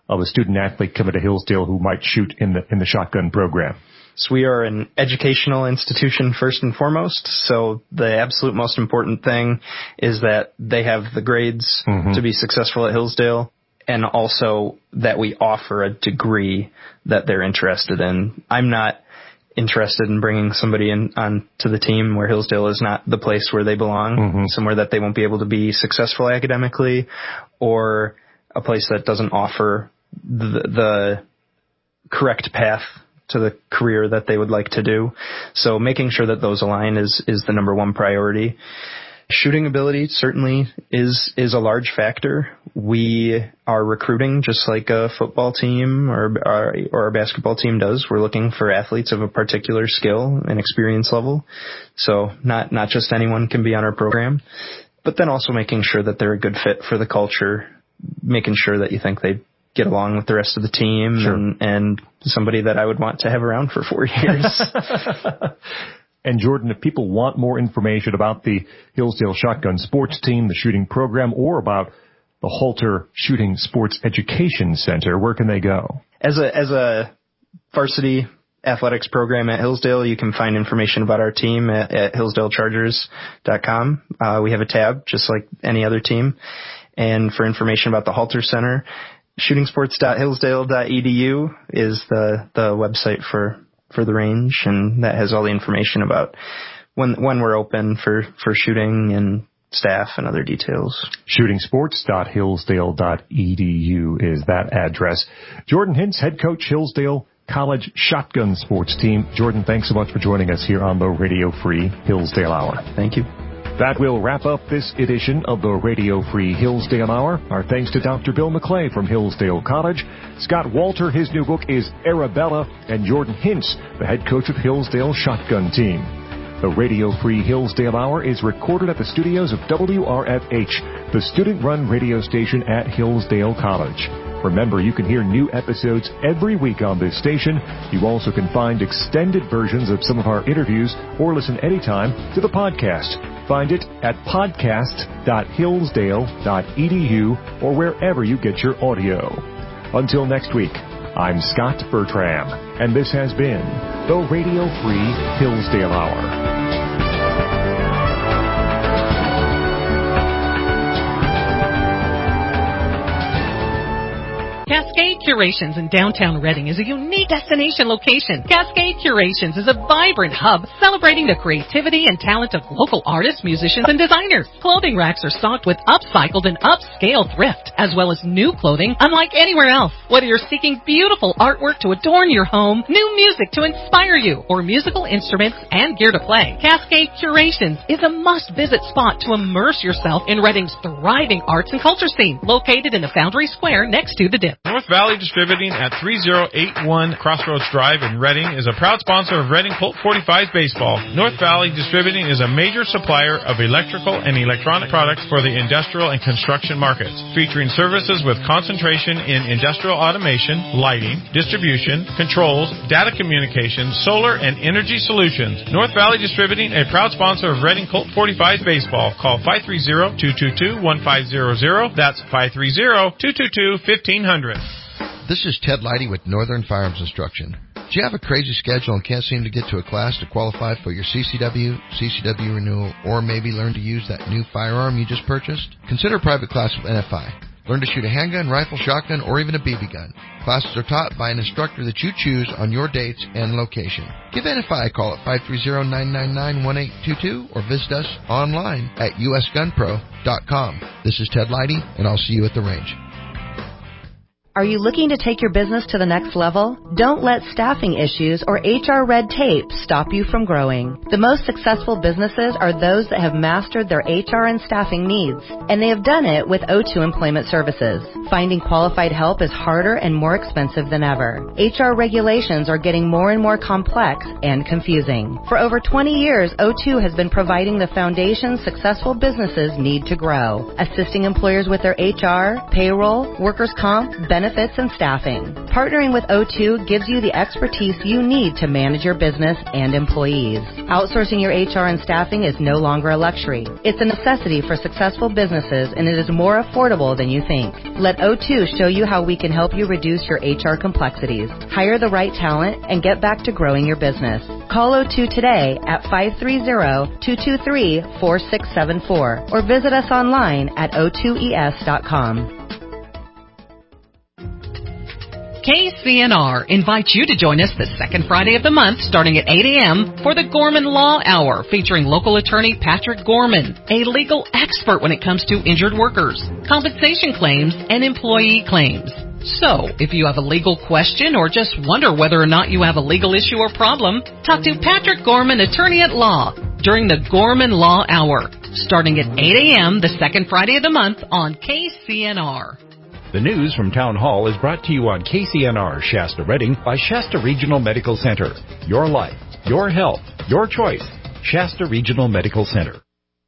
of a student athlete coming to Hillsdale who might shoot in the in the shotgun program? So we are an educational institution first and foremost. So the absolute most important thing is that they have the grades mm-hmm. to be successful at Hillsdale, and also that we offer a degree that they're interested in. I'm not interested in bringing somebody in on to the team where Hillsdale is not the place where they belong, mm-hmm. somewhere that they won't be able to be successful academically, or a place that doesn't offer the, the correct path to the career that they would like to do. So making sure that those align is, is the number one priority. Shooting ability certainly is, is a large factor. We are recruiting just like a football team or, or, or a basketball team does. We're looking for athletes of a particular skill and experience level. So not, not just anyone can be on our program, but then also making sure that they're a good fit for the culture, making sure that you think they get along with the rest of the team, sure. and, and somebody that I would want to have around for four years. And Jordan, if people want more information about the Hillsdale Shotgun Sports Team, the shooting program, or about the Halter Shooting Sports Education Center, where can they go? As a, as a varsity athletics program at Hillsdale, you can find information about our team at, at hillsdale chargers dot com. Uh, we have a tab just like any other team. And for information about the Halter Center, shooting sports dot hillsdale dot e d u is the, the website for, for the range, and that has all the information about when, when we're open for, for shooting and staff and other details. shooting sports dot hillsdale dot e d u is that address. Jordan Hintz, head coach, Hillsdale College Shotgun Sports Team. Jordan, thanks so much for joining us here on the Radio Free Hillsdale Hour. Thank you. That will wrap up this edition of the Radio Free Hillsdale Hour. Our thanks to Doctor Bill McClay from Hillsdale College, Scott Walter, his new book is Arabella, and Jordan Hintz, the head coach of Hillsdale Shotgun Team. The Radio Free Hillsdale Hour is recorded at the studios of W R F H, the student-run radio station at Hillsdale College. Remember, you can hear new episodes every week on this station. You also can find extended versions of some of our interviews or listen anytime to the podcast. Find it at podcast dot hillsdale dot e d u or wherever you get your audio. Until next week, I'm Scott Bertram, and this has been the Radio Free Hillsdale Hour. Cascade Curations in downtown Reading is a unique destination location. Cascade Curations is a vibrant hub celebrating the creativity and talent of local artists, musicians, and designers. Clothing racks are stocked with upcycled and upscale thrift, as well as new clothing unlike anywhere else. Whether you're seeking beautiful artwork to adorn your home, new music to inspire you, or musical instruments and gear to play, Cascade Curations is a must-visit spot to immerse yourself in Reading's thriving arts and culture scene, located in the Foundry Square next to the Dip. North Valley Distributing at three oh eight one Crossroads Drive in Reading is a proud sponsor of Reading Colt forty-five baseball. North Valley Distributing is a major supplier of electrical and electronic products for the industrial and construction markets, featuring services with concentration in industrial automation, lighting, distribution, controls, data communications, solar, and energy solutions. North Valley Distributing, a proud sponsor of Reading Colt forty-five baseball. Call five three zero, two two two, one five zero zero. That's five three zero, two two two, one five zero zero. This is Ted Leidy with Northern Firearms Instruction. Do you have a crazy schedule and can't seem to get to a class to qualify for your C C W, C C W renewal, or maybe learn to use that new firearm you just purchased? Consider a private class with N F I. Learn to shoot a handgun, rifle, shotgun, or even a B B gun. Classes are taught by an instructor that you choose on your dates and location. Give N F I a call at five three zero, nine nine nine, one eight two two or visit us online at u s gun pro dot com. This is Ted Leidy, and I'll see you at the range. Are you looking to take your business to the next level? Don't let staffing issues or H R red tape stop you from growing. The most successful businesses are those that have mastered their H R and staffing needs, and they have done it with O two Employment Services. Finding qualified help is harder and more expensive than ever. H R regulations are getting more and more complex and confusing. For over twenty years, O two has been providing the foundation successful businesses need to grow, assisting employers with their H R, payroll, workers' comp, benefits, benefits, and staffing. Partnering with O two gives you the expertise you need to manage your business and employees. Outsourcing your H R and staffing is no longer a luxury. It's a necessity for successful businesses, and it is more affordable than you think. Let O two show you how we can help you reduce your H R complexities, hire the right talent, and get back to growing your business. Call O two today at five three zero, two two three, four six seven four or visit us online at O two E S dot com. K C N R invites you to join us the second Friday of the month starting at eight a.m. for the Gorman Law Hour featuring local attorney Patrick Gorman, a legal expert when it comes to injured workers, compensation claims, and employee claims. So, if you have a legal question or just wonder whether or not you have a legal issue or problem, talk to Patrick Gorman, attorney at law, during the Gorman Law Hour, starting at eight a.m. the second Friday of the month on K C N R. The news from Town Hall is brought to you on K C N R Shasta Redding by Shasta Regional Medical Center. Your life, your health, your choice. Shasta Regional Medical Center.